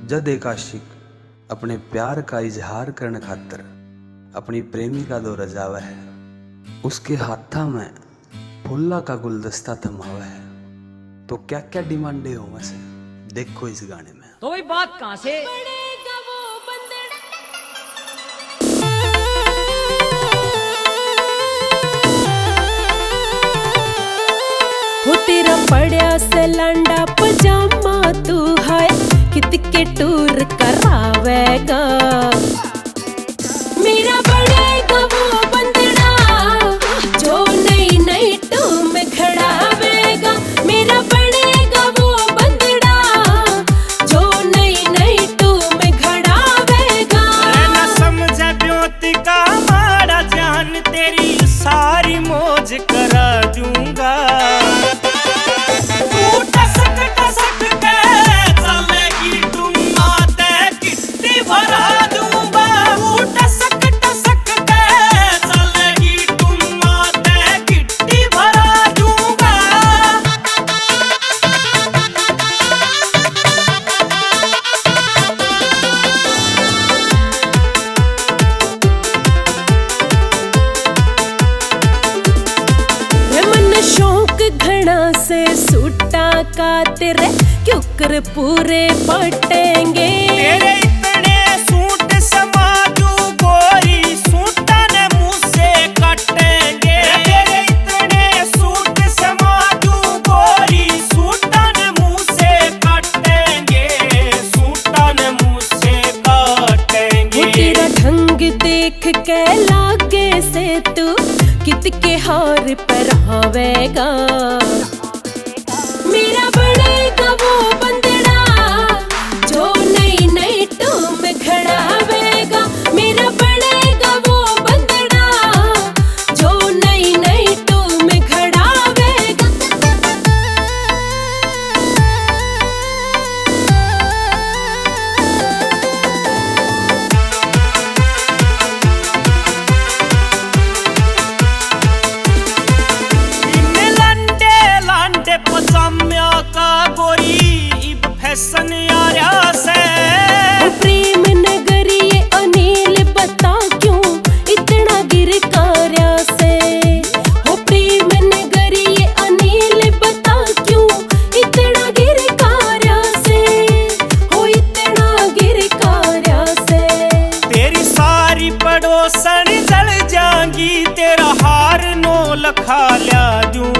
जद एक आशिक अपने प्यार का इजहार करने खातर अपनी प्रेमिका दो रजावा है, उसके हाथा में फुल्ला का गुलदस्ता थमावा है, तो क्या क्या डिमांडे हो वैसे देखो इस गाने में। तो वही बात कहां से हो तेरा पड़या से लांडा पजामा तू है कित के टूर करावेगा, मेरा बड़ेगा वो बंदना जो नई नई टूम खड़ावेगा, मेरा बड़ेगा वो बंदना जो नई नई टूम खड़ावेगा। न समझे ब्योती का मारा जान तेरी सारी मौज करा दूंगा। से सूटा का तेरे क्यों कर पूरे पटेंगे, तेरे इतने सूट समाजू गोरी सूटा ने मुँह से कटेंगे, तेरे इतने सूट समाजू गोरी सूटा ने मुँह से कटेंगे, सूटा ने मुँह से काटेंगे। वो तेरा ढंग देख के लागे से तू कित के हार पर आवेगा, मेरा बड़ेगा वो बंदना जो नई नई टूम खड़ावेगा, मेरा बड़ेगा वो बंदना जो नई नई टूम खड़ावेगा। पजाम्या का गोरी इब फैशन यारा से प्रेम नगरी ये अनिल बता क्यों इतना गिर कार्या से, हो प्रेम नगरी ये अनिल बता क्यों इतना गिर कार्या से, हो इतना गिर कार्या से। तेरी सारी पड़ोसन जल जाएंगी तेरा हार नो लखा लिया दूं।